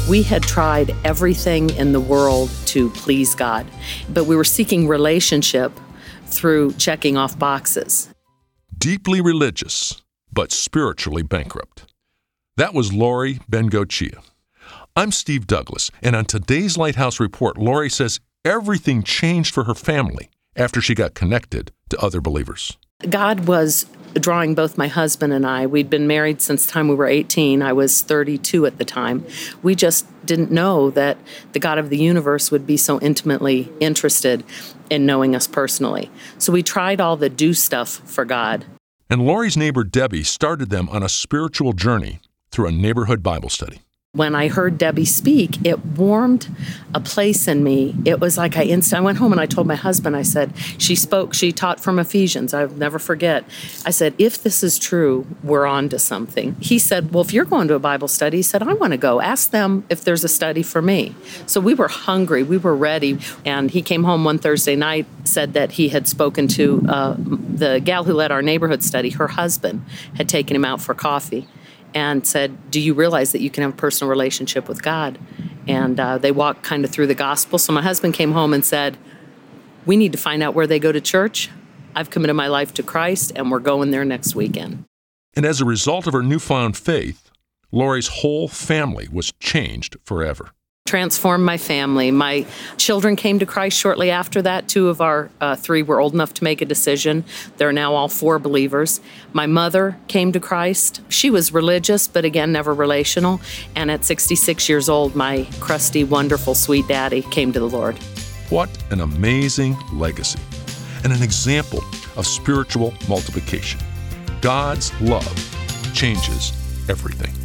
We had tried everything in the world to please God, but we were seeking relationship through checking off boxes. Deeply religious, but spiritually bankrupt. That was Lori Bengochea. I'm Steve Douglas, and on today's Lighthouse Report, Lori says everything changed for her family after she got connected to other believers. God was drawing both my husband and I. We'd been married since the time we were 18. I was 32 at the time. We just didn't know that the God of the universe would be so intimately interested in knowing us personally. So we tried all the do stuff for God. And Lori's neighbor Debbie started them on a spiritual journey through a neighborhood Bible study. When I heard Debbie speak, it warmed a place in me. It was like I went home and I told my husband, I said, she taught from Ephesians. I'll never forget. I said, if this is true, we're on to something. He said, well, if you're going to a Bible study, he said, I want to go. Ask them if there's a study for me. So we were hungry. We were ready. And he came home one Thursday night, said that he had spoken to the gal who led our neighborhood study. Her husband had taken him out for coffee and said, do you realize that you can have a personal relationship with God? And they walked kind of through the gospel. So my husband came home and said, we need to find out where they go to church. I've committed my life to Christ, and we're going there next weekend. And as a result of her newfound faith, Lori's whole family was changed forever. Transformed my family. My children came to Christ shortly after that. 2 of our 3 were old enough to make a decision. They're now all 4 believers. My mother came to Christ. She was religious, but again, never relational. And at 66 years old, my crusty, wonderful, sweet daddy came to the Lord. What an amazing legacy and an example of spiritual multiplication. God's love changes everything.